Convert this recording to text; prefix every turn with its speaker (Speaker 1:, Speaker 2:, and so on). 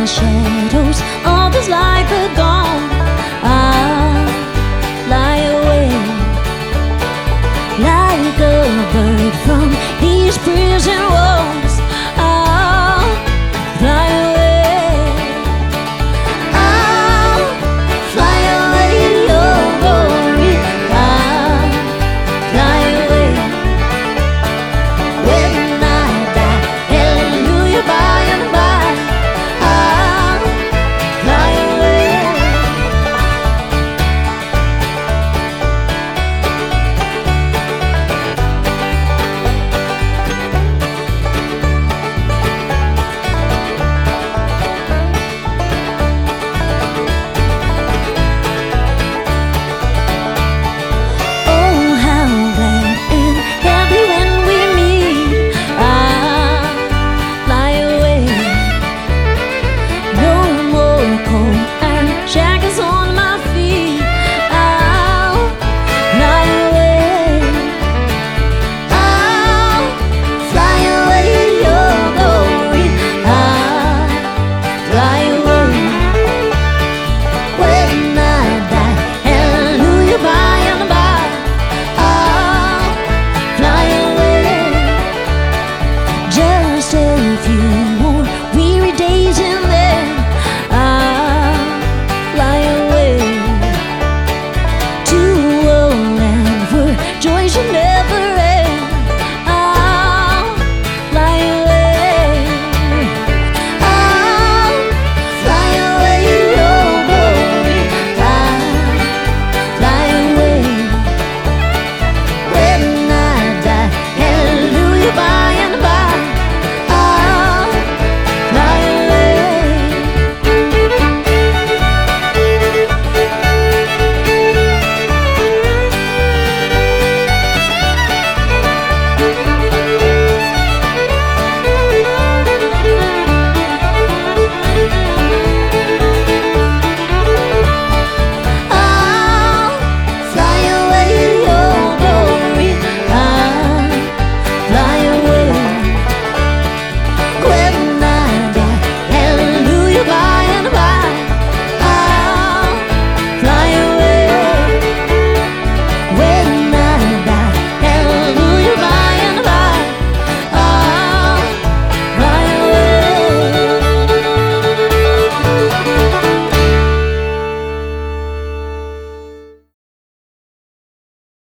Speaker 1: shadows of this life are gone, I'll fly away like a bird from these prison walls. I'll fly away. I'll fly away, your glory. I'll fly away. When I die, hallelujah, by and by, I'll fly away. Oh, how glad and happy when we meet. I'll fly away. No more cold iron shackles on my feet. I'll fly away. I'll fly away, your glory. I'll fly away.